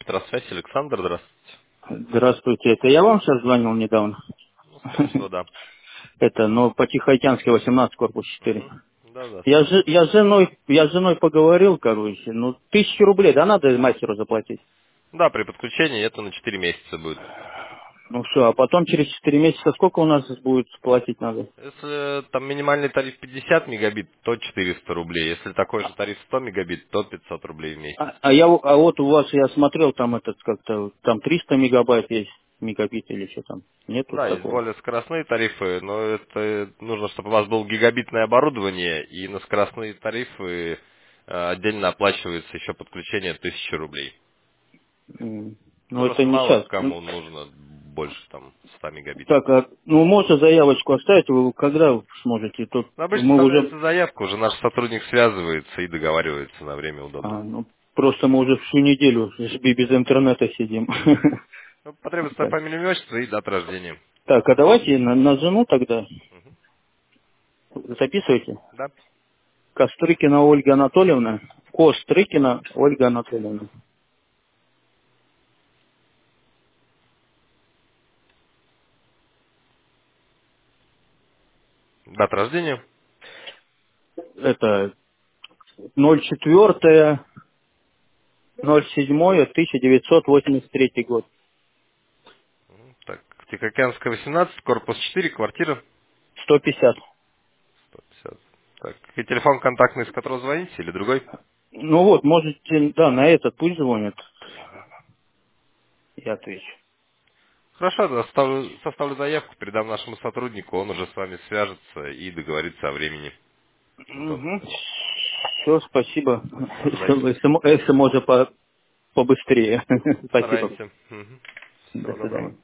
Петросвязь, Александр, здравствуйте. Здравствуйте, это я вам сейчас звонил недавно? Ну, скорее всего, да. Это, ну, по Тихоокеанской 18, корпус 4. Да, Я, слушаю. я с женой поговорил, короче, ну, 1000 рублей, да, надо мастеру заплатить? Да, при подключении это на 4 месяца будет. Ну все, а потом через 4 месяца сколько у нас будет платить надо? Если там минимальный тариф 50 мегабит, то 400 рублей. Если такой же тариф 100 мегабит, то 500 рублей в месяц. А вот у вас, я смотрел, там этот как-то, там 300 мегабайт есть, мегабит или что там, нету Да, есть такого? более скоростные тарифы, но это нужно, чтобы у вас было гигабитное оборудование, и на скоростные тарифы отдельно оплачивается еще подключение 1000 рублей. Ну, Ну, это просто не мало сейчас. кому нужно больше там 100 мегабит. Так, ну, можно заявочку оставить, вы когда сможете? Тут Ну, обычно мы уже. оставляется заявка, уже наш сотрудник связывается и договаривается на время удобное. Ну, просто мы уже всю неделю без интернета сидим. Ну, потребуется Так, фамилия, имя, отчество и дата рождения. Так, а давайте на жену тогда записывайте. Да. Кострыкина Ольга Анатольевна. Кострыкина Ольга Анатольевна. Дата рождения. Это 04 07 1983 год. Так, Тихоокеанская, 18, корпус 4, квартира 150. 150. Так, и телефон контактный, с которого звоните, или другой? Ну вот, можете, да, на этот пусть звонят. Я отвечу. Хорошо, да, составлю заявку, передам нашему сотруднику, он уже с вами свяжется и договорится о времени удобном. Угу. Все, спасибо. Взаимно. Если можно побыстрее. Спасибо. Постараемся. Мгм. До Всего доброго. свидания.